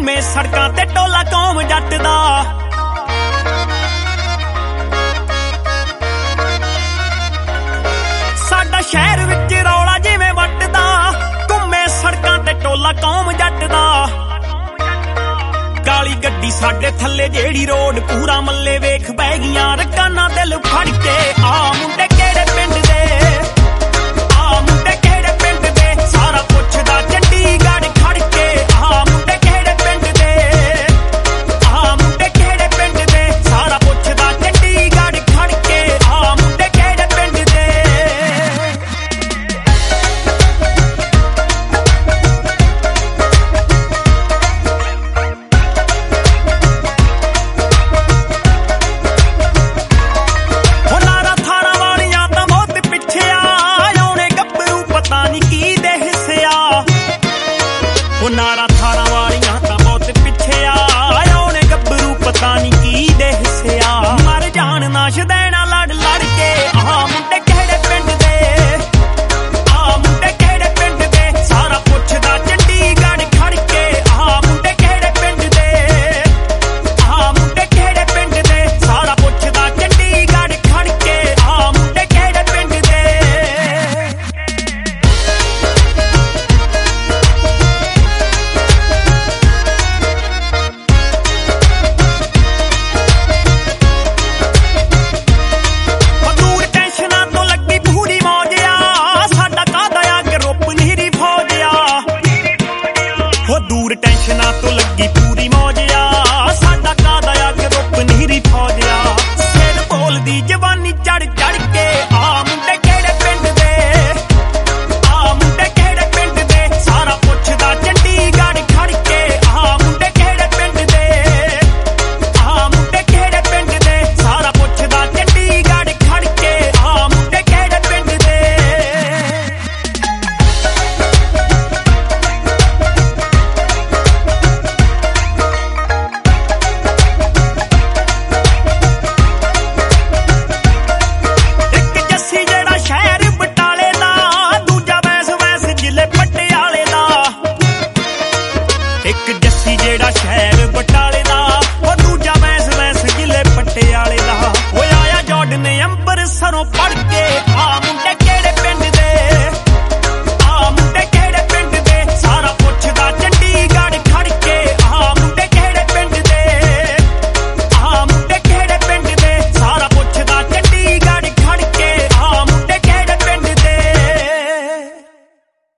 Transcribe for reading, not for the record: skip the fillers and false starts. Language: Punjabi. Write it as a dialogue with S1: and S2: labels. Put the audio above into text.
S1: ਘੁੰਮੇ ਸੜਕਾਂ ਤੇ ਟੋਲਾ ਕੌਮ ਜੱਟ ਦਾ। ਸਾਡਾ ਸ਼ਹਿਰ ਵਿੱਚ ਰੌਲਾ ਜਿਵੇਂ ਵੱਟਦਾ, ਘੁੰਮੇ ਸੜਕਾਂ ਤੇ ਟੋਲਾ ਕੌਮ ਜੱਟ ਦਾ। ਕਾਲੀ ਗੱਡੀ ਸਾਡੇ ਥੱਲੇ ਜਿਹੜੀ ਰੋਡ ਪੂਰਾ ਮੱਲੇ ਵੇਖ ਬਹਿ ਗਈਆਂ ਰਕਾਨਾ ਦਿਲ ਫੜ ਕੇ। ਆ ਮੁੰਡੇ ਕਿਹੜੇ ਪਿੰਡ ਦੇ, ਆ ਮੁੰਡੇ ਕਿਹੜੇ ਪਿੰਡ ਦੇ, ਸਾਰਾ ਪੁੱਛਦਾ ਚੰਡੀਗੜ੍ਹ ਖੜ ਕੇ। ਆ ਮੁੰਡੇ ਕਿਹੜੇ ਪਿੰਡ ਦੇ, ਆ ਮੁੰਡੇ ਕਿਹੜੇ ਪਿੰਡ ਦੇ, ਸਾਰਾ ਪੁੱਛਦਾ ਚੰਡੀਗੜ੍ਹ ਖੜ ਕੇ। ਆ ਮੁੰਡੇ ਕਿਹੜੇ ਪਿੰਡ ਦੇ। ਨਾਰਾ ਥਾਰਾਂ ਵਾਲੀਆਂ ਤਾਂ ਬਹੁਤ ਪਿੱਛੇ ਆ, ਆਉਣੇ ਗੱਭਰੂ ਪਤਾ ਨੀ ਕੀ ਦੇ ਹਿੱਸੇ ਆ। ਮਰ ਜਾਣ ਨਾ ਸ਼ਦੈਣਾ ਲੜ ਲੜ ਕੇ। ਆਹ ਮੁੰਡੇ ਕਿਹੜੇ ਪਿੰਡ ਦੇ, ਆਹ ਮੁੰਡੇ ਕਿਹੜੇ ਪਿੰਡ ਦੇ, ਸਾਰਾ ਪੁੱਛਦਾ ਚੰਡੀਗੜ੍ਹ ਖੜ ਕੇ। ਆਹ ਮੁੰਡੇ ਕਿਹੜੇ ਪਿੰਡ ਦੇ, ਆਹ ਮੁੰਡੇ ਕਿਹੜੇ ਪਿੰਡ ਦੇ, ਸਾਰਾ ਪੁੱਛਦਾ ਚੰਡੀਗੜ੍ਹ ਖੜ ਕੇ। ਆਹ ਮੁੰਡੇ ਕਿਹੜੇ ਪਿੰਡ ਦੇ। ਦੂਰ ਟੈਨਸ਼ਨਾਂ ਤੋਂ ਲੱਗੀ ਪੂਰੀ ਮੌਜ ਆ, ਸਾਡਾ ਕਾਦਾ ਆ ਗਰੁੱਪ ਨੀਰੀ ਫੌਜ ਆ। ਸਿਰ ਬੋਲਦੀ ਜਵਾਨੀ ਚੜ ਚੜ ਕੇ। ਆ ਮੁੰਡੇ ਕਿਹੜੇ ਪਿੰਡ ਦੇ, ਆ ਮੁੰਡੇ ਕਿਹੜੇ ਪਿੰਡ ਦੇ, ਸਾਰਾ ਪੁੱਛਦਾ ਚੰਡੀਗੜ੍ਹ ਖੜ ਕੇ। ਆ ਮੁੰਡੇ ਕਿਹੜੇ ਪਿੰਡ ਦੇ, ਆ ਮੁੰਡੇ ਕਿਹੜੇ ਪਿੰਡ ਦੇ, ਸਾਰਾ ਪੁੱਛਦਾ ਚੰਡੀਗੜ੍ਹ ਖੜ ਕੇ। ਆ ਮੁੰਡੇ ਕਿਹੜੇ ਪਿੰਡ ਦੇ। ਇੱਕ ਜੱਸੀ ਜਿਹੜਾ ਸ਼ਹਿਰ ਬਟਾਲੇ ਦਾ, ਉਹ ਦੂਜਾ ਵੈਸ ਵੈਸ ਜ਼ਿਲ੍ਹੇ ਪਟਿਆਲੇ ਦਾ। ਉਹ ਆਇਆ ਜਾਰਡਨ ਅੰਬਰਸਰੋਂ ਪੜ ਕੇ।